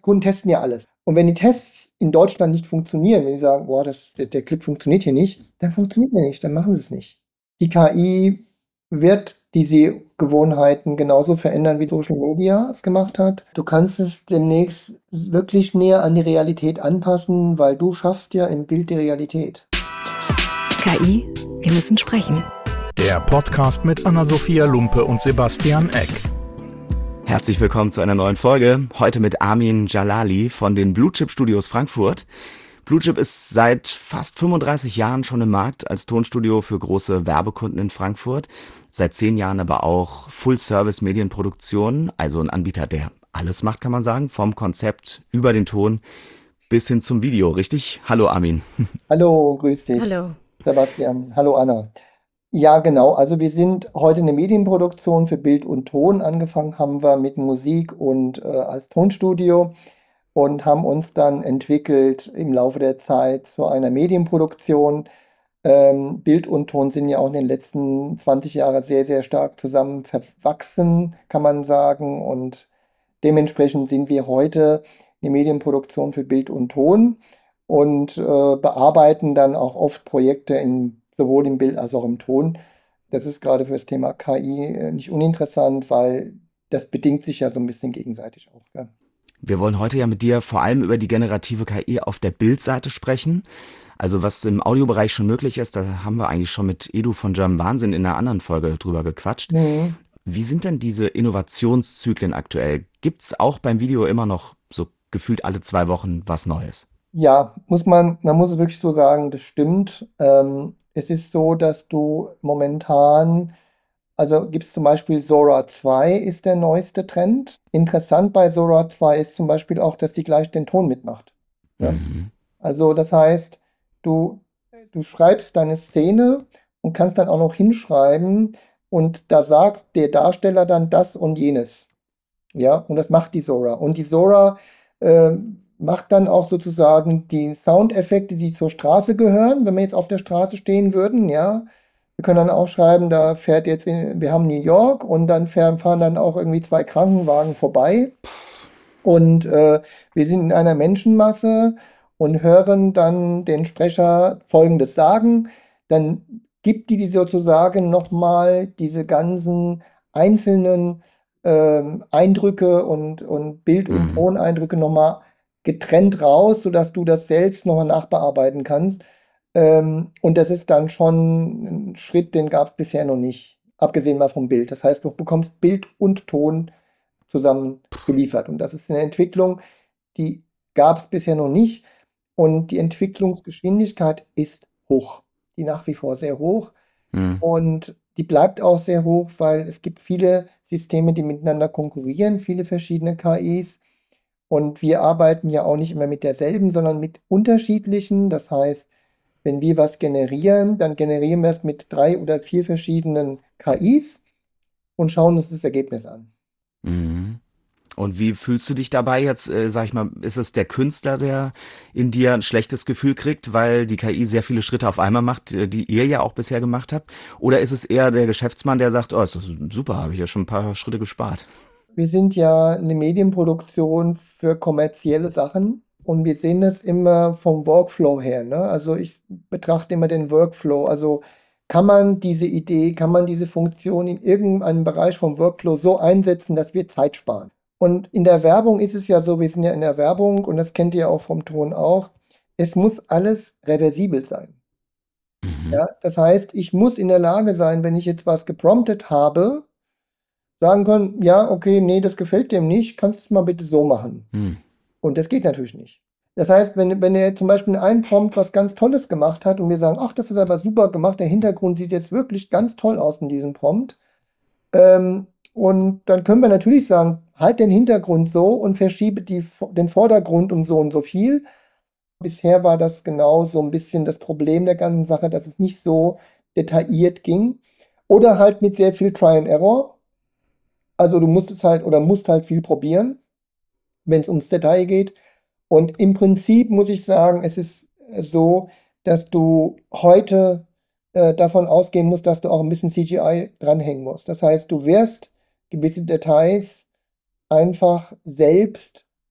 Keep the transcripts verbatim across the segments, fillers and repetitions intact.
Kunden testen ja alles. Und wenn die Tests in Deutschland nicht funktionieren, wenn die sagen, boah, das, der, der Clip funktioniert hier nicht, dann funktioniert er nicht, dann machen sie es nicht. Die K I wird die Sehgewohnheiten genauso verändern, wie Social Media es gemacht hat. Du kannst es demnächst wirklich näher an die Realität anpassen, weil du schaffst ja im Bild die Realität. K I, wir müssen sprechen. Der Podcast mit Anna-Sophia Lumpe und Sebastian Eck. Herzlich willkommen zu einer neuen Folge. Heute mit Armin Jalali von den Blue Chip Studios Frankfurt. Blue Chip ist seit fast fünfunddreißig Jahren schon im Markt als Tonstudio für große Werbekunden in Frankfurt. Seit zehn Jahren aber auch Full-Service-Medienproduktion, also ein Anbieter, der alles macht, kann man sagen, vom Konzept über den Ton bis hin zum Video, richtig? Hallo Armin. Hallo, grüß dich. Hallo. Sebastian. Hallo Anna. Ja, genau. Also wir sind heute eine Medienproduktion für Bild und Ton. Angefangen haben wir mit Musik und äh, als Tonstudio und haben uns dann entwickelt im Laufe der Zeit zu einer Medienproduktion. Ähm, Bild und Ton sind ja auch in den letzten zwanzig Jahren sehr, sehr stark zusammen verwachsen, kann man sagen. Und dementsprechend sind wir heute eine Medienproduktion für Bild und Ton und äh, bearbeiten dann auch oft Projekte in sowohl im Bild als auch im Ton. Das ist gerade für das Thema K I nicht uninteressant, weil das bedingt sich ja so ein bisschen gegenseitig auch. Ja. Wir wollen heute ja mit dir vor allem über die generative K I auf der Bildseite sprechen. Also was im Audiobereich schon möglich ist, da haben wir eigentlich schon mit Edu von German Wahnsinn in einer anderen Folge drüber gequatscht. Mhm. Wie sind denn diese Innovationszyklen aktuell? Gibt es auch beim Video immer noch so gefühlt alle zwei Wochen was Neues? Ja, muss man, man muss es wirklich so sagen, das stimmt. Ähm, es ist so, dass du momentan, also gibt es zum Beispiel Sora zwei ist der neueste Trend. Interessant bei Sora zwei ist zum Beispiel auch, dass die gleich den Ton mitmacht. Ja? Mhm. Also das heißt, du, du schreibst deine Szene und kannst dann auch noch hinschreiben und da sagt der Darsteller dann das und jenes. Ja, und das macht die Sora. Und die Sora äh, macht dann auch sozusagen die Soundeffekte, die zur Straße gehören, wenn wir jetzt auf der Straße stehen würden, ja. Wir können dann auch schreiben, da fährt jetzt, in, wir haben New York und dann fahren, fahren dann auch irgendwie zwei Krankenwagen vorbei und äh, wir sind in einer Menschenmasse und hören dann den Sprecher Folgendes sagen, dann gibt die sozusagen nochmal diese ganzen einzelnen ähm, Eindrücke und, und Bild- und Mhm. Toneindrücke nochmal getrennt raus, sodass du das selbst nochmal nachbearbeiten kannst. Ähm, und das ist dann schon ein Schritt, den gab es bisher noch nicht, abgesehen mal vom Bild. Das heißt, du bekommst Bild und Ton zusammen geliefert. Und das ist eine Entwicklung, die gab es bisher noch nicht. Und die Entwicklungsgeschwindigkeit ist hoch. Die nach wie vor sehr hoch. Mhm. Und die bleibt auch sehr hoch, weil es gibt viele Systeme, die miteinander konkurrieren, viele verschiedene K Is. Und wir arbeiten ja auch nicht immer mit derselben, sondern mit unterschiedlichen. Das heißt, wenn wir was generieren, dann generieren wir es mit drei oder vier verschiedenen K Is und schauen uns das Ergebnis an. Mhm. Und wie fühlst du dich dabei jetzt, äh, sag ich mal, ist es der Künstler, der in dir ein schlechtes Gefühl kriegt, weil die K I sehr viele Schritte auf einmal macht, die ihr ja auch bisher gemacht habt? Oder ist es eher der Geschäftsmann, der sagt, oh, ist das super, habe ich ja schon ein paar Schritte gespart? Wir sind ja eine Medienproduktion für kommerzielle Sachen und wir sehen das immer vom Workflow her, ne? Also ich betrachte immer den Workflow. Also kann man diese Idee, kann man diese Funktion in irgendeinem Bereich vom Workflow so einsetzen, dass wir Zeit sparen? Und in der Werbung ist es ja so, wir sind ja in der Werbung und das kennt ihr auch vom Ton auch, es muss alles reversibel sein. Mhm. Ja, das heißt, ich muss in der Lage sein, wenn ich jetzt was gepromptet habe, sagen können, ja, okay, nee, das gefällt dem nicht, kannst du es mal bitte so machen. Mhm. Und das geht natürlich nicht. Das heißt, wenn, wenn er zum Beispiel einen Prompt was ganz Tolles gemacht hat und wir sagen, ach, das hat er aber super gemacht, der Hintergrund sieht jetzt wirklich ganz toll aus in diesem Prompt, ähm, und dann können wir natürlich sagen, halt den Hintergrund so und verschiebe die, den Vordergrund um so und so viel. Bisher war das genau so ein bisschen das Problem der ganzen Sache, dass es nicht so detailliert ging. Oder halt mit sehr viel Try and Error. Also du musst es halt oder musst halt viel probieren, wenn es ums Detail geht. Und im Prinzip muss ich sagen, es ist so, dass du heute äh, davon ausgehen musst, dass du auch ein bisschen C G I dranhängen musst. Das heißt, du wirst gewisse Details einfach selbst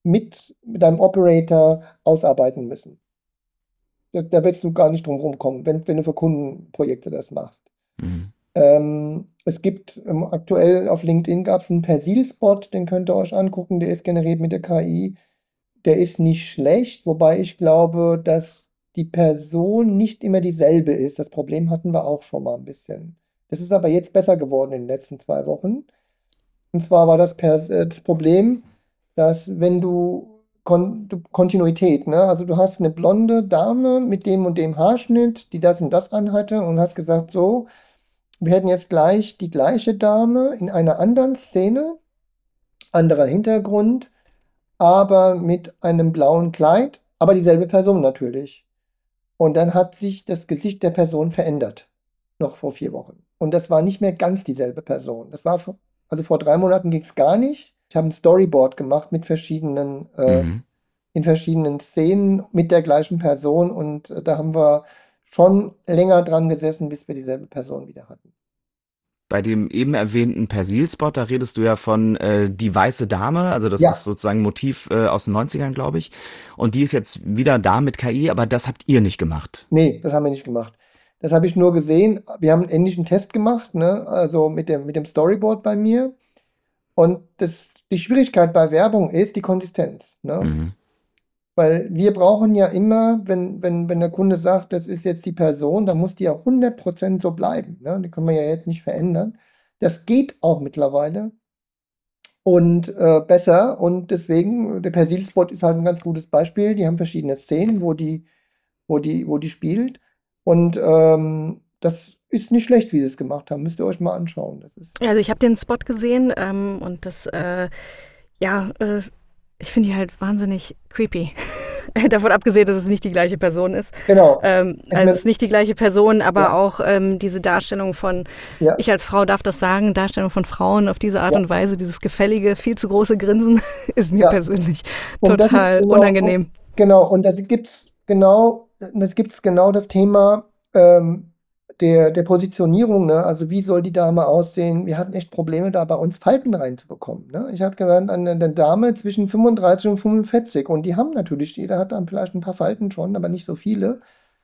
mit, mit deinem Operator ausarbeiten müssen. Da, da willst du gar nicht drum rumkommen, wenn, wenn du für Kundenprojekte das machst. Mhm. Ähm, es gibt ähm, aktuell auf LinkedIn gab es einen Persil-Spot, den könnt ihr euch angucken, der ist generiert mit der K I. Der ist nicht schlecht, wobei ich glaube, dass die Person nicht immer dieselbe ist. Das Problem hatten wir auch schon mal ein bisschen. Das ist aber jetzt besser geworden in den letzten zwei Wochen. Und zwar war das, per, äh, das Problem, dass wenn du, Kon du Kontinuität, ne? Also du hast eine blonde Dame mit dem und dem Haarschnitt, die das und das anhatte und hast gesagt, so, wir hätten jetzt gleich die gleiche Dame in einer anderen Szene, anderer Hintergrund, aber mit einem blauen Kleid, aber dieselbe Person natürlich. Und dann hat sich das Gesicht der Person verändert, noch vor vier Wochen. Und das war nicht mehr ganz dieselbe Person. Das war, vor- also vor drei Monaten ging es gar nicht. Ich habe ein Storyboard gemacht mit verschiedenen, äh, Mhm. in verschiedenen Szenen mit der gleichen Person und äh, da haben wir schon länger dran gesessen, bis wir dieselbe Person wieder hatten. Bei dem eben erwähnten Persil-Spot, da redest du ja von äh, Die weiße Dame, also das Ja. ist sozusagen ein Motiv äh, aus den neunzigern, glaube ich. Und die ist jetzt wieder da mit K I, aber das habt ihr nicht gemacht. Nee, das haben wir nicht gemacht. Das habe ich nur gesehen. Wir haben einen ähnlichen Test gemacht, ne? Also mit dem, mit dem Storyboard bei mir. Und das, die Schwierigkeit bei Werbung ist die Konsistenz, ne? Mhm. Weil wir brauchen ja immer, wenn, wenn, wenn der Kunde sagt, das ist jetzt die Person, dann muss die ja hundert Prozent so bleiben, ne? Die können wir ja jetzt nicht verändern. Das geht auch mittlerweile und äh, besser. Und deswegen, der Persil-Spot ist halt ein ganz gutes Beispiel. Die haben verschiedene Szenen, wo die, wo die, wo die spielt. Und ähm, das ist nicht schlecht, wie sie es gemacht haben. Müsst ihr euch mal anschauen. Das ist, Also ich habe den Spot gesehen ähm, und das, äh, ja, äh, ich finde die halt wahnsinnig creepy. Davon abgesehen, dass es nicht die gleiche Person ist. genau. Ähm, Ich also mein- es ist nicht die gleiche Person, aber Ja. auch ähm, diese Darstellung von, Ja. ich als Frau darf das sagen, Darstellung von Frauen auf diese Art Ja. und Weise, dieses gefällige, viel zu große Grinsen, ist mir Ja. persönlich Und das ist total genau- unangenehm. Genau, und das gibt's genau, das gibt's genau das Thema ähm, der, der Positionierung, ne? Also wie soll die Dame aussehen? Wir hatten echt Probleme, da bei uns Falten reinzubekommen, ne? Ich hatte gesagt, eine, eine Dame zwischen fünfunddreißig und fünfundvierzig und die haben natürlich, jeder hat dann vielleicht ein paar Falten schon, aber nicht so viele.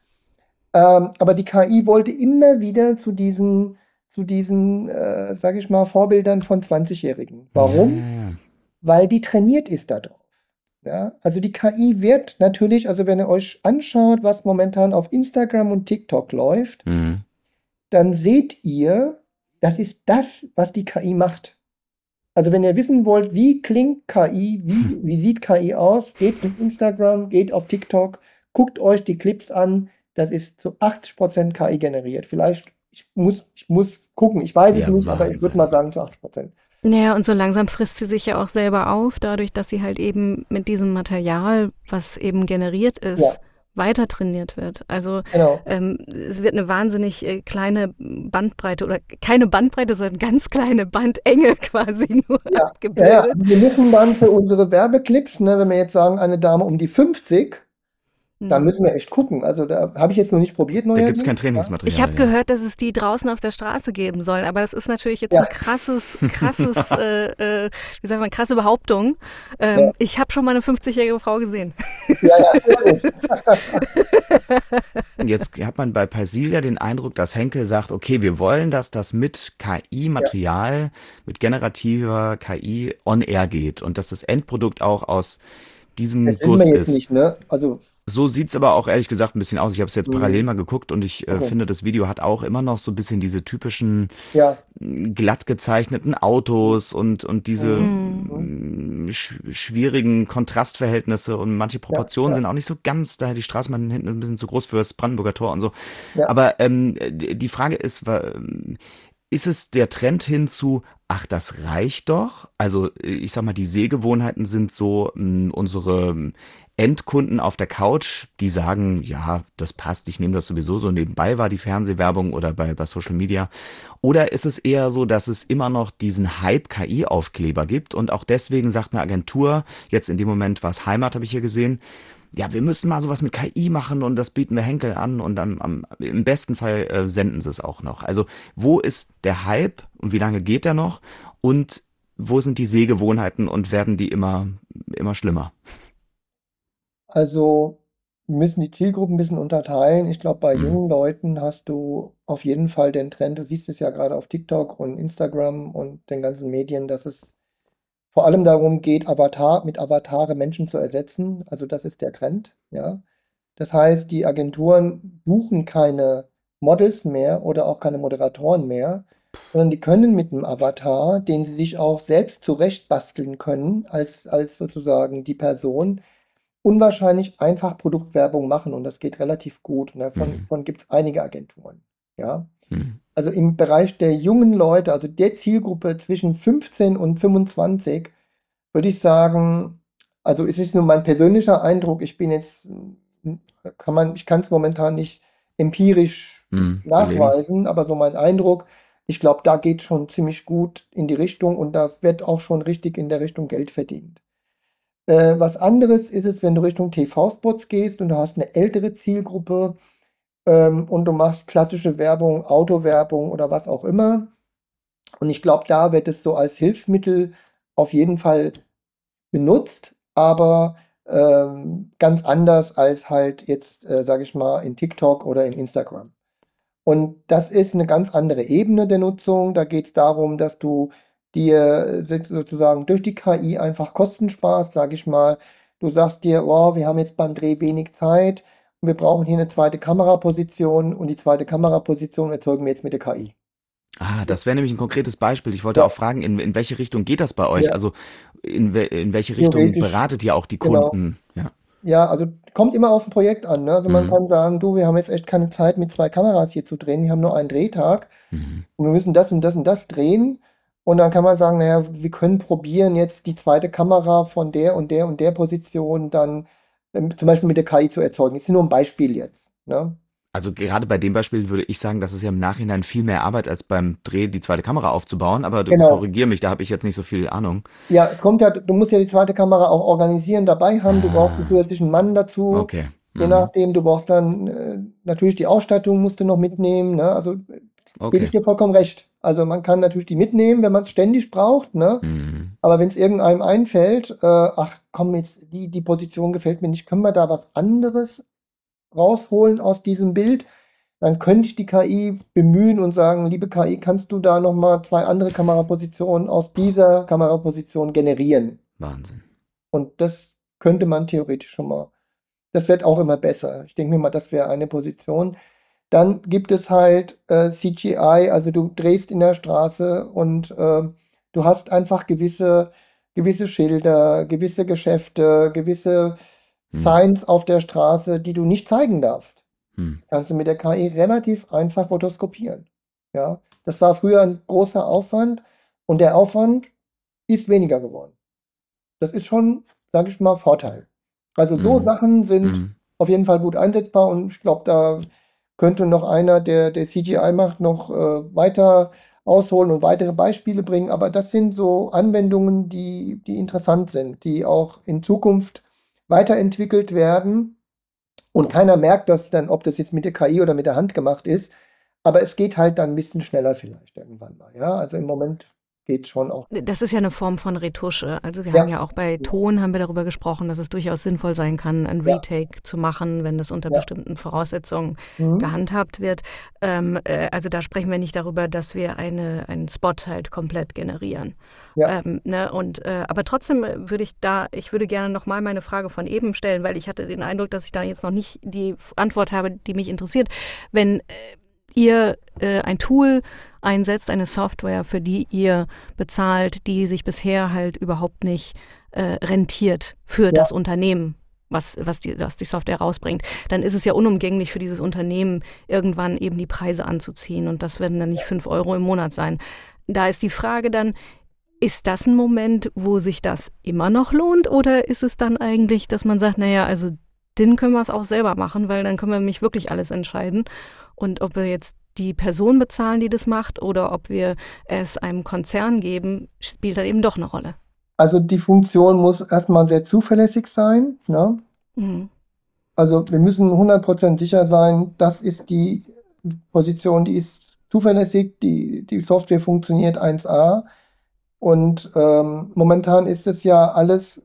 Ähm, aber die K I wollte immer wieder zu diesen, zu diesen, äh, sage ich mal, Vorbildern von zwanzigjährigen. Warum? Ja. Weil die trainiert ist darauf. Ja, also die K I wird natürlich, also wenn ihr euch anschaut, was momentan auf Instagram und TikTok läuft, Mhm. dann seht ihr, das ist das, was die K I macht. Also wenn ihr wissen wollt, wie klingt K I, wie, wie sieht K I aus, geht auf Instagram, geht auf TikTok, guckt euch die Clips an, das ist zu achtzig Prozent K I generiert. Vielleicht, ich muss, ich muss gucken, ich weiß es Ja, nicht, aber ich Wahnsinn. würde mal sagen zu achtzig Prozent. Naja, und so langsam frisst sie sich ja auch selber auf, dadurch, dass sie halt eben mit diesem Material, was eben generiert ist, Ja. weiter trainiert wird. Also Genau. ähm, es wird eine wahnsinnig äh, kleine Bandbreite oder keine Bandbreite, sondern ganz kleine Bandenge quasi nur Ja, ja, ja. abgebildet. Wir müssen dann für unsere Werbeclips, ne, wenn wir jetzt sagen, eine Dame um die fünfzig, da Mhm. müssen wir echt gucken. Also da habe ich jetzt noch nicht probiert. Da gibt es neuerdings. kein Trainingsmaterial. Ich habe ja. gehört, dass es die draußen auf der Straße geben soll, aber das ist natürlich jetzt Ja. ein krasses, krasses, äh, äh, wie sagt man, krasse Behauptung. Ähm, Ja. Ich habe schon mal eine fünfzigjährige Frau gesehen. Ja, ja, sehr gut. Jetzt hat man bei Persil ja den Eindruck, dass Henkel sagt, okay, wir wollen, dass das mit K I-Material, mit generativer K I on air geht und dass das Endprodukt auch aus diesem Das wissen Guss wir jetzt ist. nicht, ne? Also, So sieht's aber auch ehrlich gesagt ein bisschen aus. Ich habe es jetzt Mhm. parallel mal geguckt und ich äh, Okay. finde, das Video hat auch immer noch so ein bisschen diese typischen ja, mh, glatt gezeichneten Autos und, und diese Mhm. mh, sch schwierigen Kontrastverhältnisse und manche Proportionen ja. sind auch nicht so ganz, daher die Straßenbahn hinten ein bisschen zu groß fürs Brandenburger Tor und so. Ja. Aber ähm, die die Frage ist, wa- ist es der Trend hin zu, ach, das reicht doch? Also ich sag mal, die Sehgewohnheiten sind so, mh, unsere Endkunden auf der Couch, die sagen, ja, das passt, ich nehme das sowieso so nebenbei, war die Fernsehwerbung oder bei, bei Social Media. Oder ist es eher so, dass es immer noch diesen Hype-K I-Aufkleber gibt und auch deswegen sagt eine Agentur, jetzt in dem Moment war es Heimat, habe ich hier gesehen, ja, wir müssen mal sowas mit K I machen und das bieten wir Henkel an und am, am, im besten Fall äh, senden sie es auch noch. Also wo ist der Hype und wie lange geht der noch und wo sind die Sehgewohnheiten und werden die immer, immer schlimmer. Also wir müssen die Zielgruppen ein bisschen unterteilen. Ich glaube, bei Mhm. jungen Leuten hast du auf jeden Fall den Trend, du siehst es ja gerade auf TikTok und Instagram und den ganzen Medien, dass es vor allem darum geht, Avatar mit Avatare Menschen zu ersetzen. Also das ist der Trend, ja. Das heißt, die Agenturen buchen keine Models mehr oder auch keine Moderatoren mehr, sondern die können mit einem Avatar, den sie sich auch selbst zurechtbasteln können, als, als sozusagen die Person, unwahrscheinlich einfach Produktwerbung machen und das geht relativ gut. Und davon, Mhm. davon gibt es einige Agenturen. Ja. Mhm. Also im Bereich der jungen Leute, also der Zielgruppe zwischen fünfzehn und fünfundzwanzig, würde ich sagen, also es ist nur mein persönlicher Eindruck, ich bin jetzt, kann man, ich kann es momentan nicht empirisch Mhm. Belegen. nachweisen, aber so mein Eindruck, ich glaube, da geht schon ziemlich gut in die Richtung und da wird auch schon richtig in der Richtung Geld verdient. Äh, was anderes ist es, wenn du Richtung T V-Spots gehst und du hast eine ältere Zielgruppe ähm, und du machst klassische Werbung, Autowerbung oder was auch immer. Und ich glaube, da wird es so als Hilfsmittel auf jeden Fall benutzt, aber ähm, ganz anders als halt jetzt, äh, sage ich mal, in TikTok oder in Instagram. Und das ist eine ganz andere Ebene der Nutzung. Da geht es darum, dass du dir se- sozusagen durch die K I einfach Kosten sparst, sage ich mal. Du sagst dir, wow, wir haben jetzt beim Dreh wenig Zeit und wir brauchen hier eine zweite Kameraposition und die zweite Kameraposition erzeugen wir jetzt mit der K I. Ah, das wäre nämlich ein konkretes Beispiel. Ich wollte Ja, auch fragen, in, in welche Richtung geht das bei euch? ja, Also in, we- in welche Richtung theoretisch, beratet ihr auch die genau. Kunden? Ja. Ja, also kommt immer auf ein Projekt an, ne? Also man Mhm. kann sagen, du, wir haben jetzt echt keine Zeit mit zwei Kameras hier zu drehen, wir haben nur einen Drehtag Mhm. und wir müssen das und das und das drehen. Und dann kann man sagen, naja, wir können probieren, jetzt die zweite Kamera von der und der und der Position dann ähm, zum Beispiel mit der K I zu erzeugen. Das ist nur ein Beispiel jetzt, ne? Also gerade bei dem Beispiel würde ich sagen, das ist ja im Nachhinein viel mehr Arbeit, als beim Dreh die zweite Kamera aufzubauen. Aber du Genau. korrigier mich, da habe ich jetzt nicht so viel Ahnung. Ja, es kommt ja, du musst ja die zweite Kamera auch organisieren, dabei haben, du brauchst einen Ah, zusätzlichen Mann dazu. okay. Je Mhm. nachdem, du brauchst dann äh, natürlich die Ausstattung musst du noch mitnehmen, ne? Also gebe Okay. ich dir vollkommen recht. Also man kann natürlich die mitnehmen, wenn man es ständig braucht, ne? Mhm. Aber wenn es irgendeinem einfällt, äh, ach komm, jetzt die, die Position gefällt mir nicht, können wir da was anderes rausholen aus diesem Bild? Dann könnte ich die K I bemühen und sagen, liebe K I, kannst du da nochmal zwei andere Kamerapositionen aus dieser Kameraposition generieren? Wahnsinn. Und das könnte man theoretisch schon mal. Das wird auch immer besser. Ich denke mir mal, das wäre eine Position. Dann gibt es halt äh, C G I, also du drehst in der Straße und äh, du hast einfach gewisse, gewisse Schilder, gewisse Geschäfte, gewisse Hm. Signs auf der Straße, die du nicht zeigen darfst. Hm. Kannst du mit der K I relativ einfach rotoskopieren. Ja, das war früher ein großer Aufwand und der Aufwand ist weniger geworden. Das ist schon, sage ich mal, Vorteil. Also so Hm. Sachen sind Hm. auf jeden Fall gut einsetzbar und ich glaube, da könnte noch einer, der, der C G I macht, noch äh, weiter ausholen und weitere Beispiele bringen. Aber das sind so Anwendungen, die, die interessant sind, die auch in Zukunft weiterentwickelt werden. Und keiner merkt das dann, ob das jetzt mit der K I oder mit der Hand gemacht ist. Aber es geht halt dann ein bisschen schneller vielleicht irgendwann mal. Ja, also im Moment geht schon auch. Das ist ja eine Form von Retusche. Also wir Ja, haben ja auch bei genau. Ton haben wir darüber gesprochen, dass es durchaus sinnvoll sein kann, ein Ja, Retake zu machen, wenn das unter ja. bestimmten Voraussetzungen Mhm. gehandhabt wird. Ähm, äh, also da sprechen wir nicht darüber, dass wir eine, einen Spot halt komplett generieren. Ja, Ähm, ne, und, äh, aber trotzdem würde ich da, ich würde gerne nochmal meine Frage von eben stellen, weil ich hatte den Eindruck, dass ich da jetzt noch nicht die Antwort habe, die mich interessiert. Wenn äh, ihr äh, ein Tool einsetzt, eine Software, für die ihr bezahlt, die sich bisher halt überhaupt nicht äh, rentiert für ja, das Unternehmen, was, was, die, was die Software rausbringt, dann ist es ja unumgänglich für dieses Unternehmen, irgendwann eben die Preise anzuziehen. Und das werden dann nicht fünf Euro im Monat sein. Da ist die Frage dann, ist das ein Moment, wo sich das immer noch lohnt? Oder ist es dann eigentlich, dass man sagt, naja, also den können wir es auch selber machen, weil dann können wir nämlich wirklich alles entscheiden. Und ob wir jetzt die Person bezahlen, die das macht, oder ob wir es einem Konzern geben, spielt dann eben doch eine Rolle. Also die Funktion muss erstmal sehr zuverlässig sein, ne? Mhm. Also wir müssen hundert Prozent sicher sein, das ist die Position, die ist zuverlässig, die, die Software funktioniert eins a. Und ähm, momentan ist es ja alles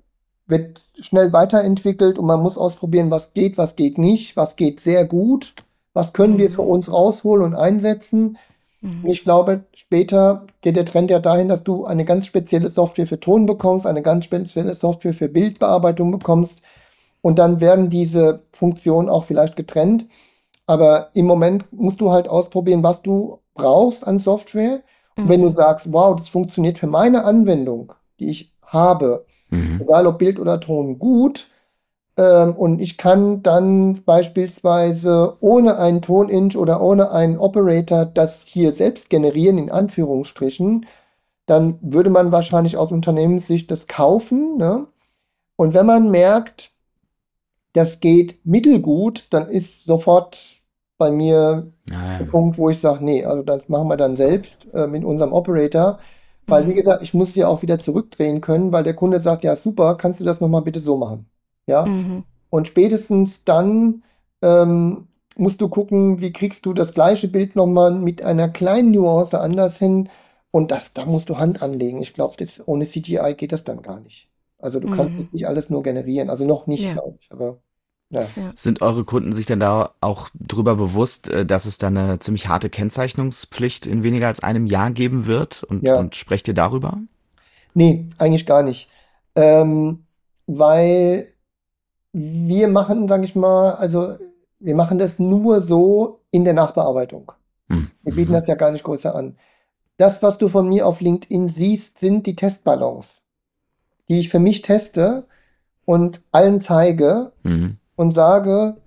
wird schnell weiterentwickelt und man muss ausprobieren, was geht, was geht nicht, was geht sehr gut, was können wir für uns rausholen und einsetzen. Mhm. Und ich glaube, später geht der Trend ja dahin, dass du eine ganz spezielle Software für Ton bekommst, eine ganz spezielle Software für Bildbearbeitung bekommst und dann werden diese Funktionen auch vielleicht getrennt. Aber im Moment musst du halt ausprobieren, was du brauchst an Software. Und wenn du Mhm. sagst, wow, das funktioniert für meine Anwendung, die ich habe, Mhm. egal ob Bild oder Ton, gut, ähm, und ich kann dann beispielsweise ohne einen Toninch oder ohne einen Operator das hier selbst generieren, in Anführungsstrichen, dann würde man wahrscheinlich aus Unternehmenssicht das kaufen, ne? Und wenn man merkt, das geht mittelgut, dann ist sofort bei mir Ja, der Punkt, wo ich sage, nee, also das machen wir dann selbst äh, mit unserem Operator. Weil, wie Mhm. gesagt, ich muss sie auch wieder zurückdrehen können, weil der Kunde sagt, ja, super, kannst du das nochmal bitte so machen? Ja. Mhm. Und spätestens dann ähm, musst du gucken, wie kriegst du das gleiche Bild nochmal mit einer kleinen Nuance anders hin. Und das, da musst du Hand anlegen. Ich glaube, das, ohne C G I geht das dann gar nicht. Also du kannst Mhm. das nicht alles nur generieren. Also noch nicht, Ja, glaube ich. Aber ja. ja. Sind eure Kunden sich denn da auch drüber bewusst, äh, dass es da eine ziemlich harte Kennzeichnungspflicht in weniger als einem Jahr geben wird? Und, Ja. und sprecht ihr darüber? Nee, eigentlich gar nicht. Ähm, weil wir machen, sage ich mal, also wir machen das nur so in der Nachbearbeitung. Hm. Wir bieten Mhm. das ja gar nicht größer an. Das, was du von mir auf LinkedIn siehst, sind die Testballons, die ich für mich teste und allen zeige Mhm. und sage,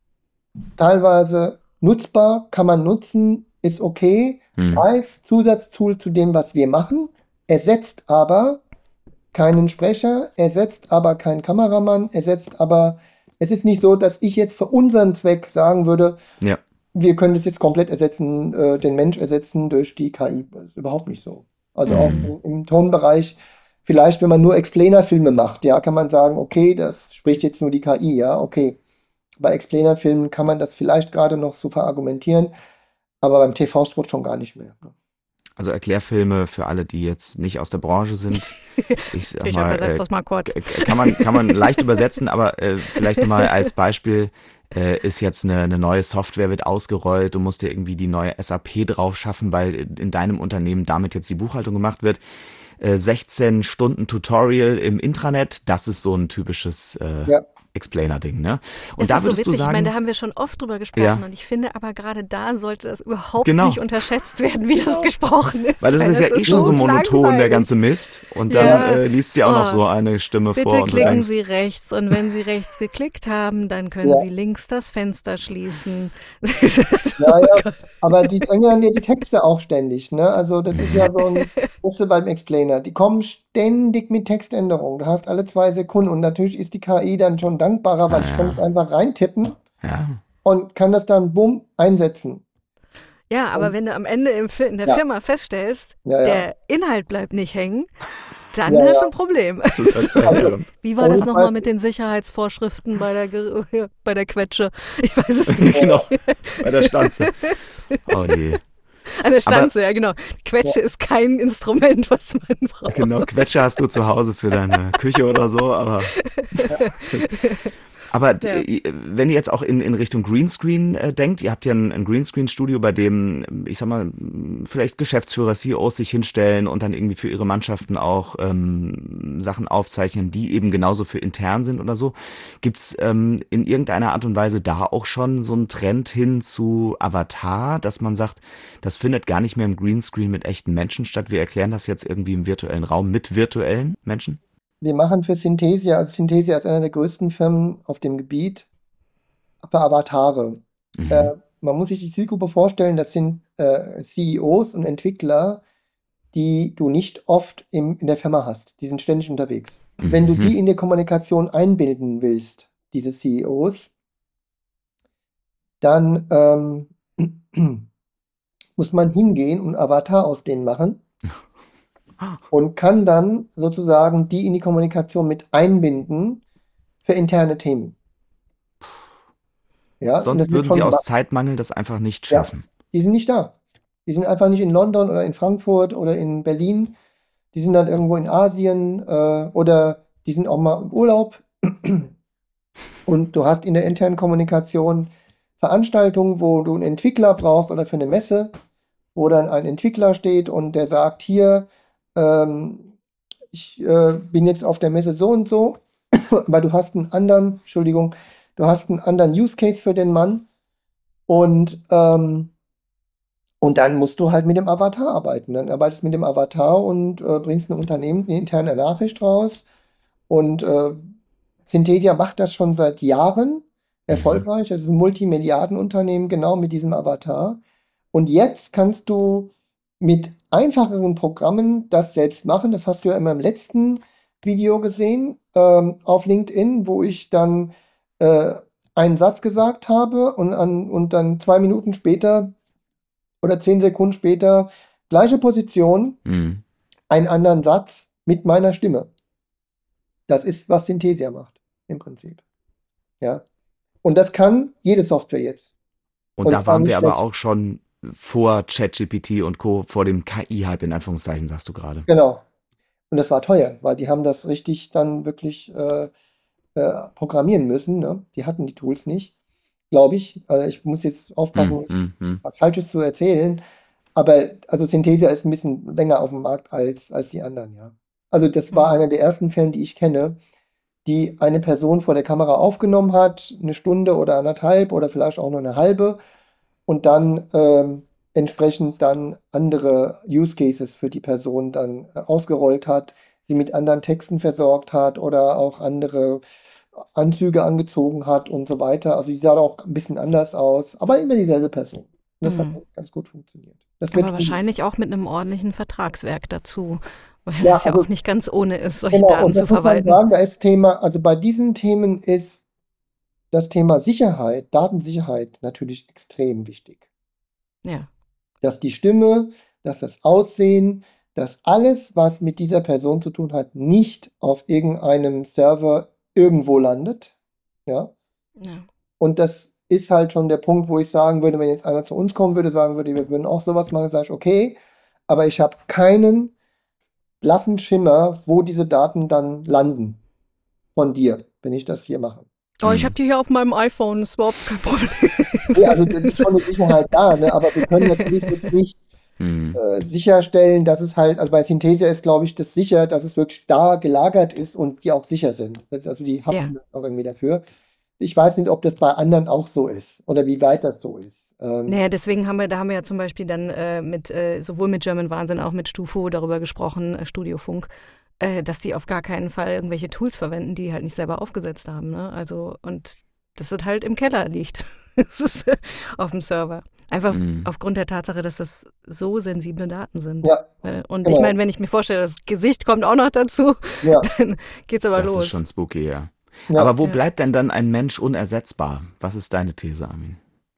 teilweise nutzbar, kann man nutzen, ist okay, Mhm. als Zusatztool zu dem, was wir machen, ersetzt aber keinen Sprecher, ersetzt aber keinen Kameramann, ersetzt aber, es ist nicht so, dass ich jetzt für unseren Zweck sagen würde, Ja. wir können das jetzt komplett ersetzen, äh, den Mensch ersetzen durch die K I. Das ist überhaupt nicht so. Also auch Mhm. im, im Tonbereich, vielleicht wenn man nur Explainer-Filme macht, ja, kann man sagen, okay, das spricht jetzt nur die K I, ja, okay. Bei Explainer-Filmen kann man das vielleicht gerade noch so verargumentieren, aber beim T V-Spot schon gar nicht mehr. Also Erklärfilme für alle, die jetzt nicht aus der Branche sind. Ich sag Ich mal, übersetze äh, das mal kurz. k- kann man, kann man leicht übersetzen, aber äh, vielleicht mal als Beispiel äh, ist jetzt eine, eine neue Software wird ausgerollt, du musst dir irgendwie die neue S A P drauf schaffen, weil in deinem Unternehmen damit jetzt die Buchhaltung gemacht wird. Äh, sechzehn Stunden Tutorial im Intranet, das ist so ein typisches äh, Ja, Explainer-Ding, ne? Und Es da ist so würdest du witzig, ich meine, da sagen, haben wir schon oft drüber gesprochen ja, und ich finde aber gerade da sollte das überhaupt genau. nicht unterschätzt werden, wie das genau. gesprochen ist, Weil das weil ist ja das eh ist schon so so monoton, der langweilig. ganze Mist. Und dann Ja, äh, liest sie auch noch oh, so eine Stimme vor bitte und du klicken denkst, Sie rechts und wenn Sie rechts geklickt haben, dann können Ja, Sie links das Fenster schließen. ja, Oh ja. Gott. Aber die ändern ja die Texte auch ständig, ne? Also das ist ja so ein, weißt du, beim Explainer, die kommen ständig mit Textänderungen. Du hast alle zwei Sekunden und natürlich ist die K I dann schon dankbarer, weil ah, ich kann es ja, einfach reintippen ja, und kann das dann bumm einsetzen. Ja, aber Und wenn du am Ende im Fi in der ja, Firma feststellst, ja, ja, der Inhalt bleibt nicht hängen, dann ja, hast du ja. ein Problem. das ist halt Also verheerend. Wie war ohne das nochmal mit Zweifel. den Sicherheitsvorschriften bei der, Ge- bei der Quetsche? Ich weiß es nicht. Ja, Genau, bei der Stanze. Oh je. An der Aber Stanze, ja genau. Die Quetsche ja, ist kein Instrument, was man braucht. genau, Quetsche hast du zu Hause für deine Küche oder so, aber Aber Ja. äh, wenn ihr jetzt auch in, in Richtung Greenscreen äh, denkt, ihr habt ja ein, ein Greenscreen-Studio, bei dem, ich sag mal, vielleicht Geschäftsführer, C E Os sich hinstellen und dann irgendwie für ihre Mannschaften auch ähm, Sachen aufzeichnen, die eben genauso für intern sind oder so. Gibt's ähm, in irgendeiner Art und Weise da auch schon so einen Trend hin zu Avatar, dass man sagt, das findet gar nicht mehr im Greenscreen mit echten Menschen statt, wir erklären das jetzt irgendwie im virtuellen Raum mit virtuellen Menschen? wir machen für Synthesia, also Synthesia ist einer der größten Firmen auf dem Gebiet, für Avatare. Äh, Mhm. man muss sich die Zielgruppe vorstellen, das sind äh, C E Os und Entwickler, die du nicht oft im, in der Firma hast. Die sind ständig unterwegs. Wenn du Mhm. die in der Kommunikation einbilden willst, diese C E Os, dann ähm, muss man hingehen und Avatar aus denen machen und kann dann sozusagen die in die Kommunikation mit einbinden für interne Themen. Ja, und das Sonst wird würden sie schon aus gemacht. Zeitmangel das einfach nicht Ja, schaffen. die sind nicht da. Die sind einfach nicht in London oder in Frankfurt oder in Berlin. Die sind dann irgendwo in Asien äh, oder die sind auch mal im Urlaub und du hast in der internen Kommunikation Veranstaltungen, wo du einen Entwickler brauchst oder für eine Messe, wo dann ein Entwickler steht und der sagt, hier, ähm, ich äh, bin jetzt auf der Messe so und so, aber du hast einen anderen, Entschuldigung, du hast einen anderen Use Case für den Mann und, ähm, und dann musst du halt mit dem Avatar arbeiten. Dann arbeitest du mit dem Avatar und äh, bringst ein Unternehmen eine interne Nachricht raus und äh, Synthesia macht das schon seit Jahren erfolgreich. Es ist ein Multimilliardenunternehmen genau mit diesem Avatar. Und jetzt kannst du mit einfacheren Programmen das selbst machen. Das hast du ja in meinem letzten Video gesehen ähm, auf LinkedIn, wo ich dann äh, einen Satz gesagt habe und, an, und dann zwei Minuten später oder zehn Sekunden später gleiche Position, Mhm. einen anderen Satz mit meiner Stimme. Das ist, was Synthesia macht, im Prinzip. Ja. Und das kann jede Software jetzt. Und, Und da zwar waren nicht wir aber schlecht. auch schon vor ChatGPT und Co., vor dem K I-Hype in Anführungszeichen, sagst du gerade. Genau. Und das war teuer, weil die haben das richtig dann wirklich äh, äh, programmieren müssen. Ne? Die hatten die Tools nicht, glaube ich. Also ich muss jetzt aufpassen, Mhm. Mhm. was Falsches zu erzählen. Aber also Synthesia ist ein bisschen länger auf dem Markt als, als die anderen, ja. Also das war Mhm. einer der ersten Fälle, die ich kenne, die eine Person vor der Kamera aufgenommen hat, eine Stunde oder anderthalb oder vielleicht auch nur eine halbe und dann ähm, entsprechend dann andere Use Cases für die Person dann äh, ausgerollt hat, sie mit anderen Texten versorgt hat oder auch andere Anzüge angezogen hat und so weiter. Also die sah auch ein bisschen anders aus, aber immer dieselbe Person. Das hat Mhm. ganz gut funktioniert. Das wird Aber schon, wahrscheinlich auch mit einem ordentlichen Vertragswerk dazu, weil ja, das ja also auch nicht ganz ohne ist, solche genau, Daten und zu das muss man verwalten. sagen, da ist Thema, also bei diesen Themen ist das Thema Sicherheit, Datensicherheit natürlich extrem wichtig. Ja. Dass die Stimme, dass das Aussehen, dass alles, was mit dieser Person zu tun hat, nicht auf irgendeinem Server irgendwo landet. Ja. Ja. Und das ist halt schon der Punkt, wo ich sagen würde, wenn jetzt einer zu uns kommen würde, sagen würde, wir würden auch sowas machen, sage ich, okay, aber ich habe keinen blassen Schimmer, wo diese Daten dann landen von dir, wenn ich das hier mache. Oh, ich Mhm. habe die hier auf meinem iPhone, ist überhaupt kein Problem. Nee, also das ist schon eine Sicherheit da, ne? Aber wir können natürlich jetzt nicht Mhm. äh, sicherstellen, dass es halt, also bei Synthesia ist, glaube ich, das sicher, dass es wirklich da gelagert ist und die auch sicher sind. Das- Also die Ja. haften auch irgendwie dafür. Ich weiß nicht, ob das bei anderen auch so ist oder wie weit das so ist. Ähm, Naja, deswegen haben wir, da haben wir ja zum Beispiel dann äh, mit, äh, sowohl mit German Wahnsinn, auch mit Stufo darüber gesprochen, äh, Studiofunk, äh, dass die auf gar keinen Fall irgendwelche Tools verwenden, die halt nicht selber aufgesetzt haben. Ne? Also, und dass das halt im Keller liegt. Das ist äh, auf dem Server. Einfach Mhm. aufgrund der Tatsache, dass das so sensible Daten sind. ja, Weil- Und ich genau. meine, wenn ich mir vorstelle, das Gesicht kommt auch noch dazu, Ja, dann geht's aber Das ist los. schon spooky, ja. ja. Aber wo Ja. bleibt denn dann ein Mensch unersetzbar? Was ist deine These, Armin?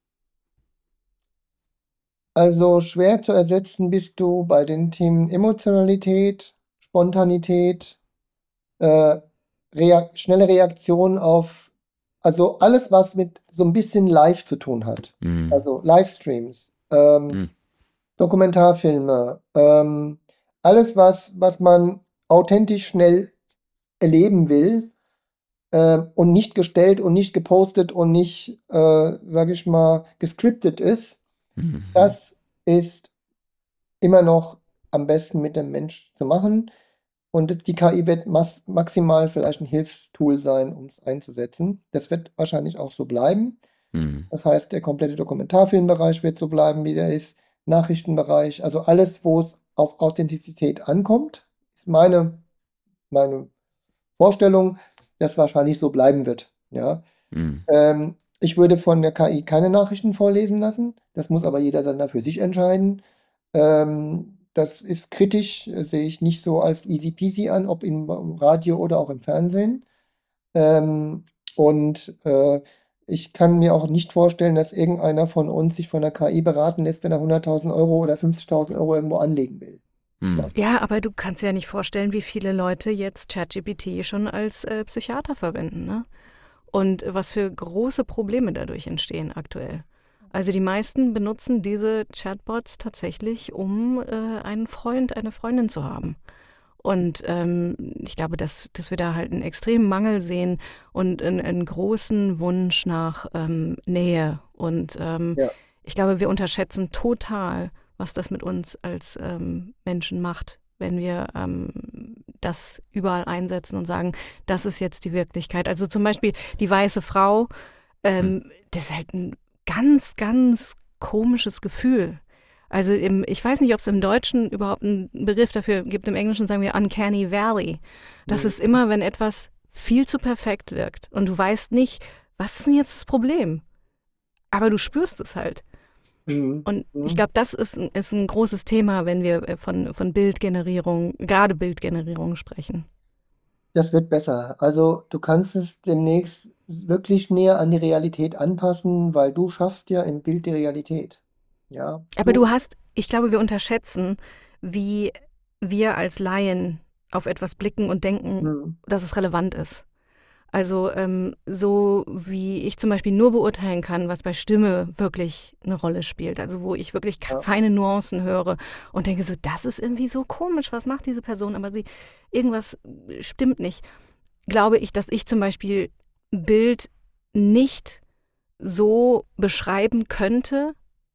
Also schwer zu ersetzen bist du bei den Themen Emotionalität, Spontanität, äh, Rea schnelle Reaktion auf, also alles, was mit so ein bisschen live zu tun hat. Mhm. Also Livestreams, ähm, Mhm. Dokumentarfilme, ähm, alles, was, was man authentisch schnell erleben will äh, und nicht gestellt und nicht gepostet und nicht, äh, sage ich mal, gescriptet ist, Mhm. das ist immer noch am besten mit dem Mensch zu machen. Und die K I wird mas maximal vielleicht ein Hilfstool sein, um es einzusetzen. Das wird wahrscheinlich auch so bleiben. Mhm. Das heißt, der komplette Dokumentarfilmbereich wird so bleiben, wie der ist. Nachrichtenbereich, also alles, wo es auf Authentizität ankommt, ist meine, meine Vorstellung, dass wahrscheinlich so bleiben wird. Ja. Mhm. Ähm, ich würde von der K I keine Nachrichten vorlesen lassen. Das muss aber jeder Sender für sich entscheiden. Ähm, das ist kritisch, äh, sehe ich nicht so als easy peasy an, ob im Radio oder auch im Fernsehen. Ähm, und äh, ich kann mir auch nicht vorstellen, dass irgendeiner von uns sich von der K I beraten lässt, wenn er hunderttausend Euro oder fünfzigtausend Euro irgendwo anlegen will. Mhm. Ja, aber du kannst dir ja nicht vorstellen, wie viele Leute jetzt ChatGPT schon als äh, Psychiater verwenden, ne? Und was für große Probleme dadurch entstehen aktuell. Also die meisten benutzen diese Chatbots tatsächlich, um äh, einen Freund, eine Freundin zu haben. Und ähm, ich glaube, dass, dass wir da halt einen extremen Mangel sehen und einen, einen großen Wunsch nach ähm, Nähe. Und ähm, Ja. ich glaube, wir unterschätzen total, was das mit uns als ähm, Menschen macht, wenn wir ähm, das überall einsetzen und sagen, das ist jetzt die Wirklichkeit. Also zum Beispiel die weiße Frau, ähm, das ist halt ein ganz, ganz komisches Gefühl. Also im, ich weiß nicht, ob es im Deutschen überhaupt einen Begriff dafür gibt. Im Englischen sagen wir Uncanny Valley. Das Mhm. ist immer, wenn etwas viel zu perfekt wirkt und du weißt nicht, was ist denn jetzt das Problem? Aber du spürst es halt. Mhm. Und Mhm. ich glaube, das ist, ein- ist ein großes Thema, wenn wir von, von Bildgenerierung, gerade Bildgenerierung sprechen. Das wird besser. Also du kannst es demnächst wirklich näher an die Realität anpassen, weil du schaffst ja im Bild die Realität. Ja, Aber du hast, ich glaube, wir unterschätzen, wie wir als Laien auf etwas blicken und denken, Mhm. dass es relevant ist. Also ähm, so wie ich zum Beispiel nur beurteilen kann, was bei Stimme wirklich eine Rolle spielt. Also wo ich wirklich Ja. feine Nuancen höre und denke so, das ist irgendwie so komisch, was macht diese Person? Aber sie, irgendwas stimmt nicht. Glaube ich, dass ich zum Beispiel Bild nicht so beschreiben könnte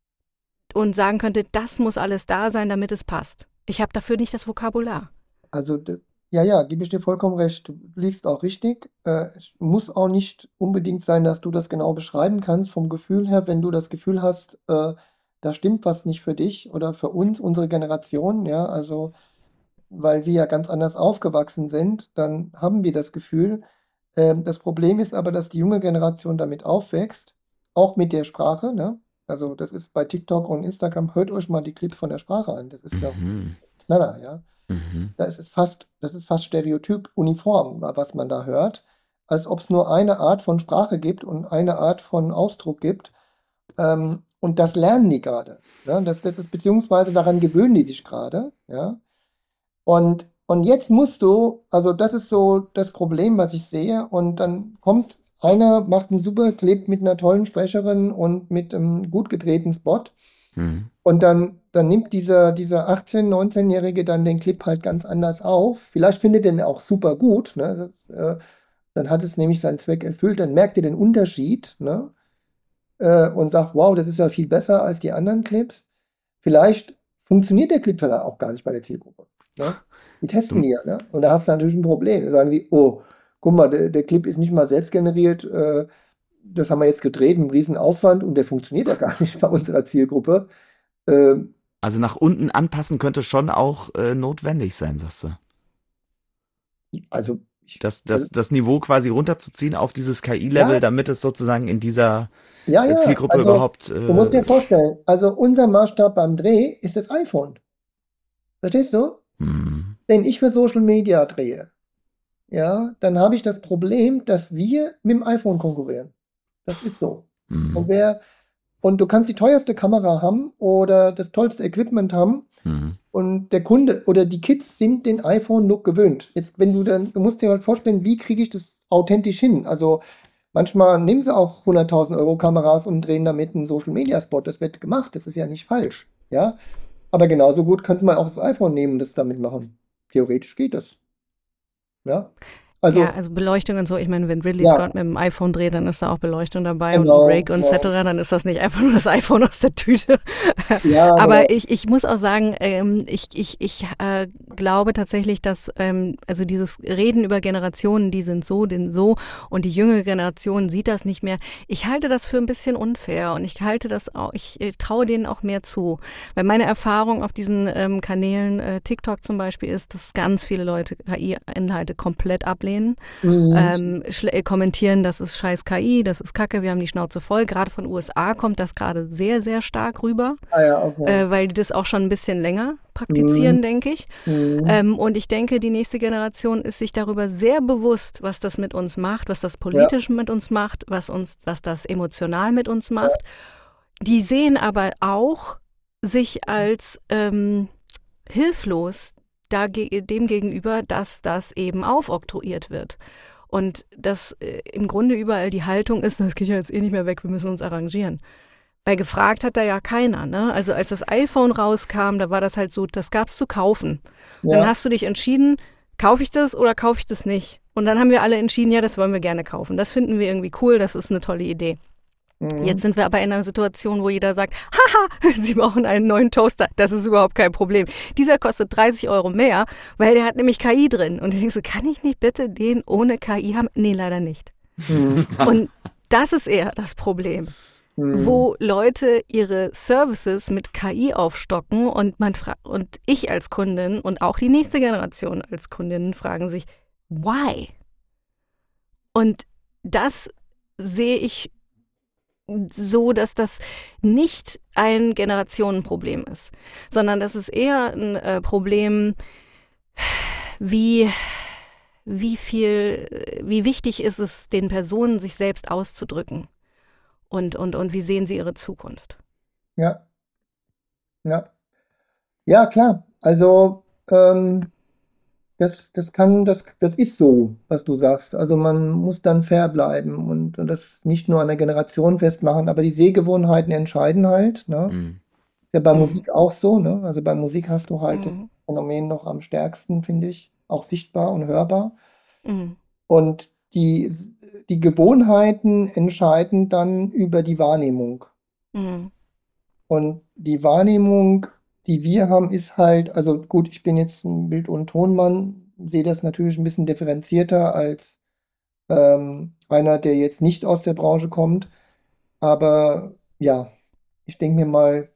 und sagen könnte, das muss alles da sein, damit es passt. Ich habe dafür nicht das Vokabular. Also, d- ja, ja, gebe ich dir vollkommen recht. Du liegst auch richtig. Äh, es muss auch nicht unbedingt sein, dass du das genau beschreiben kannst. Vom Gefühl her, wenn du das Gefühl hast, äh, da stimmt was nicht für dich oder für uns, unsere Generation, ja, also, weil wir ja ganz anders aufgewachsen sind, dann haben wir das Gefühl. Ähm, das Problem ist aber, dass die junge Generation damit aufwächst, auch mit der Sprache, ne? Also, das ist bei TikTok und Instagram, hört euch mal die Clips von der Sprache an. Das ist ja Mhm. Knaller, ja. Mhm. Da ist es fast, das ist fast stereotyp uniform, was man da hört, als ob es nur eine Art von Sprache gibt und eine Art von Ausdruck gibt. Ähm, und das lernen die gerade. Ja, das, das ist, beziehungsweise daran gewöhnen die sich gerade. Ja. Und, und jetzt musst du, also das ist so das Problem, was ich sehe. Und dann kommt einer, macht einen super Clip mit einer tollen Sprecherin und mit einem gut gedrehten Spot. Mhm. Und dann, dann nimmt dieser, dieser achtzehn-, neunzehnjährige dann den Clip halt ganz anders auf. Vielleicht findet er den auch super gut. Ne? Das, äh, dann hat es nämlich seinen Zweck erfüllt. Dann merkt er den Unterschied, ne? Äh, und sagt, wow, das ist ja viel besser als die anderen Clips. Vielleicht funktioniert der Clip vielleicht auch gar nicht bei der Zielgruppe. Ne? Die testen Du, die ja. Ne? Und da hast du natürlich ein Problem. Da sagen sie, oh, guck mal, der, der Clip ist nicht mal selbst generiert. Äh, das haben wir jetzt gedreht mit einem riesen Aufwand und der funktioniert ja gar nicht bei unserer Zielgruppe. Ähm, also nach unten anpassen könnte schon auch äh, notwendig sein, sagst du. Also, ich, Das, also, das, das Niveau quasi runterzuziehen auf dieses K I-Level, ja, damit es sozusagen in dieser ja, äh, ja. Zielgruppe Also, überhaupt. du musst dir Äh, vorstellen, also unser Maßstab beim Dreh ist das iPhone. Verstehst du? hm, Wenn ich für Social Media drehe, ja, dann habe ich das Problem, dass wir mit dem iPhone konkurrieren. Das ist so. Und hm, wer, und du kannst die teuerste Kamera haben oder das tollste Equipment haben. hm, Und der Kunde oder die Kids sind den iPhone-Look gewöhnt. Jetzt, wenn du dann, du musst dir halt vorstellen, wie kriege ich das authentisch hin? Also manchmal nehmen sie auch hunderttausend Euro Kameras und drehen damit einen Social-Media-Spot. Das wird gemacht, das ist ja nicht falsch. Ja, aber genauso gut könnte man auch das iPhone nehmen und das damit machen. Theoretisch geht das. Ja, Ja, also, also Beleuchtung und so. Ich meine, wenn Ridley ja, Scott mit dem iPhone dreht, dann ist da auch Beleuchtung dabei und ein genau, Rig und et cetera. genau. Dann ist das nicht einfach nur das iPhone aus der Tüte. Ja, Aber genau. ich, ich muss auch sagen, ähm, ich, ich, ich äh, glaube tatsächlich, dass ähm, also dieses Reden über Generationen, die sind so, den so und die jüngere Generation sieht das nicht mehr. Ich halte das für ein bisschen unfair und ich halte das auch, ich äh, traue denen auch mehr zu. Weil meine Erfahrung auf diesen ähm, Kanälen, äh, TikTok zum Beispiel, ist, dass ganz viele Leute K I-Inhalte komplett ablehnen. Mhm. Ähm, schl- kommentieren, das ist scheiß K I, das ist Kacke, wir haben die Schnauze voll. Gerade von U S A kommt das gerade sehr, sehr stark rüber, Ah ja, okay. äh, weil die das auch schon ein bisschen länger praktizieren, Mhm. denke ich. Mhm. Ähm, und ich denke, die nächste Generation ist sich darüber sehr bewusst, was das mit uns macht, was das Ja, politisch mit uns macht, was uns, was das emotional mit uns ja, macht. Die sehen aber auch sich als ähm, hilflos dage- dem gegenüber, dass das eben aufoktroyiert wird. Und dass äh, im Grunde überall die Haltung ist, das geht ja jetzt eh nicht mehr weg, wir müssen uns arrangieren. Weil gefragt hat da ja keiner, ne? Also als das iPhone rauskam, da war das halt so, das gab's zu kaufen. Ja. Dann hast du dich entschieden, kaufe ich das oder kaufe ich das nicht? Und dann haben wir alle entschieden, ja, das wollen wir gerne kaufen. Das finden wir irgendwie cool, das ist eine tolle Idee. Mhm. Jetzt sind wir aber in einer Situation, wo jeder sagt, haha, Sie brauchen einen neuen Toaster. Das ist überhaupt kein Problem. Dieser kostet dreißig Euro mehr, weil der hat nämlich K I drin. Und ich denke so, kann ich nicht bitte den ohne K I haben? Nee, leider nicht. Mhm. Und das ist eher das Problem. Mhm. Wo Leute ihre Services mit K I aufstocken und man fra- und ich als Kundin und auch die nächste Generation als Kundinnen fragen sich, why? Und das sehe ich so, dass das nicht ein Generationenproblem ist, sondern das ist eher ein äh, Problem, wie wie viel, wie wichtig ist es, den Personen sich selbst auszudrücken. Und, und, und wie sehen Sie Ihre Zukunft? Ja, ja. Ja, klar. Also, ähm, das, das kann, das, das ist so, was du sagst. Also man muss dann fair bleiben und, und das nicht nur an der Generation festmachen, aber die Sehgewohnheiten entscheiden halt, ne? Mhm. Ist ja bei Mhm. Musik auch so, ne? Also bei Musik hast du halt das Mhm. Phänomen noch am stärksten, finde ich, auch sichtbar und hörbar. Mhm. Und die, die Gewohnheiten entscheiden dann über die Wahrnehmung. Mhm. Und die Wahrnehmung, die wir haben, ist halt, also gut, ich bin jetzt ein Bild- und Tonmann, sehe das natürlich ein bisschen differenzierter als ähm, einer, der jetzt nicht aus der Branche kommt. Aber ja, ich denke mir mal,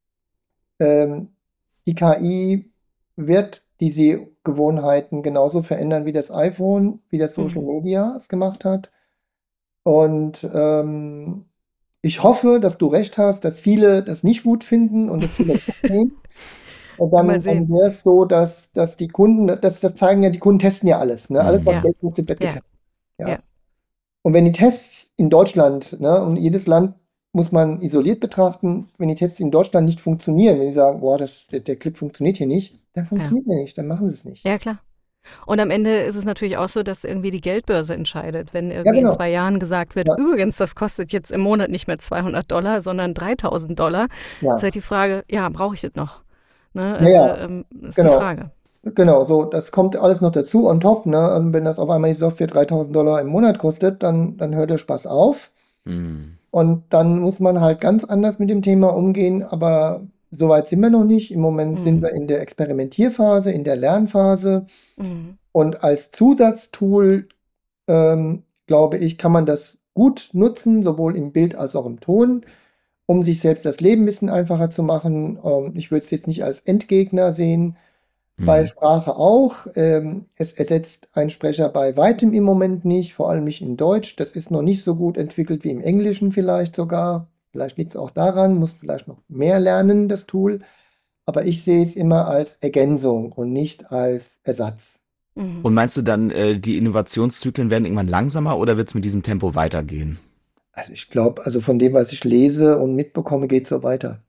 ähm, die K I wird die Sehgewohnheiten genauso verändern wie das iPhone, wie das Social Mhm. Media es gemacht hat. Und ähm, ich hoffe, dass du recht hast, dass viele das nicht gut finden und dass viele sehen. Und Mal dann, dann sehen. wäre es so, dass, dass die Kunden, das, das zeigen ja, die Kunden testen ja alles. Ne? Alles, was Ja. Geld kostet, wird Ja. getestet. Ja. Ja. Und wenn die Tests in Deutschland, ne, und jedes Land muss man isoliert betrachten, wenn die Tests in Deutschland nicht funktionieren, wenn die sagen, boah, das, der, der Clip funktioniert hier nicht, dann funktioniert er nicht, dann machen sie es nicht. Ja, klar. Und am Ende ist es natürlich auch so, dass irgendwie die Geldbörse entscheidet. Wenn Ja, irgendwie in genau. zwei Jahren gesagt wird, Ja. übrigens, das kostet jetzt im Monat nicht mehr zweihundert Dollar, sondern dreitausend Dollar, Ja. ist halt die Frage, ja, brauche ich das noch? Ne? Ja, Also ja, ähm, ist genau. die Frage. Genau, so, das kommt alles noch dazu on top, ne? Und wenn das auf einmal die Software dreitausend Dollar im Monat kostet, dann, dann hört der Spaß auf. Mhm. Und dann muss man halt ganz anders mit dem Thema umgehen, aber so weit sind wir noch nicht. Im Moment sind Mhm. wir in der Experimentierphase, in der Lernphase. Mhm. Und als Zusatztool, ähm, glaube ich, kann man das gut nutzen, sowohl im Bild als auch im Ton, um sich selbst das Leben ein bisschen einfacher zu machen. Ähm, ich würde es jetzt nicht als Endgegner sehen. Bei Mhm. Sprache auch. Ähm, es ersetzt einen Sprecher bei weitem im Moment nicht, vor allem nicht in Deutsch. Das ist noch nicht so gut entwickelt wie im Englischen vielleicht sogar. Vielleicht liegt es auch daran, muss vielleicht noch mehr lernen, das Tool. Aber ich sehe es immer als Ergänzung und nicht als Ersatz. Mhm. Und meinst du dann, äh, die Innovationszyklen werden irgendwann langsamer oder wird es mit diesem Tempo weitergehen? Also ich glaube, also von dem, was ich lese und mitbekomme, geht es so weiter.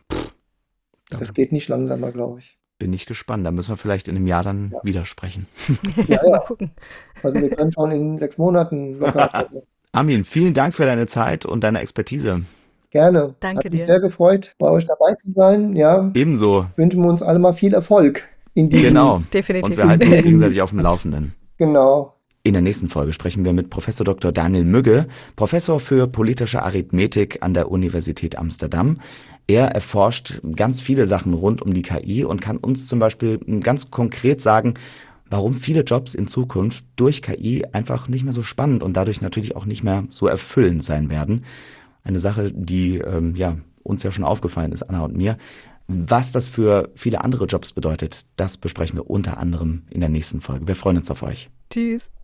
Da Das geht nicht langsamer, glaube ich. bin ich gespannt. Da müssen wir vielleicht in einem Jahr dann Ja. wieder sprechen. Ja, Mal ja. gucken. Also wir können schon in sechs Monaten locker. Armin, vielen Dank für deine Zeit und deine Expertise. Gerne. Danke Hat mich dir. sehr gefreut, bei euch dabei zu sein. Ja, Ebenso. wünschen wir uns alle mal viel Erfolg in diesem. Genau. Definitiv. Und wir halten uns gegenseitig auf dem Laufenden. Genau. In der nächsten Folge sprechen wir mit Professor Doktor Daniel Mügge, Professor für politische Arithmetik an der Universität Amsterdam. Er erforscht ganz viele Sachen rund um die K I und kann uns zum Beispiel ganz konkret sagen, warum viele Jobs in Zukunft durch K I einfach nicht mehr so spannend und dadurch natürlich auch nicht mehr so erfüllend sein werden. Eine Sache, die ähm, ja uns ja schon aufgefallen ist, Anna und mir. Was das für viele andere Jobs bedeutet, das besprechen wir unter anderem in der nächsten Folge. Wir freuen uns auf euch. Tschüss.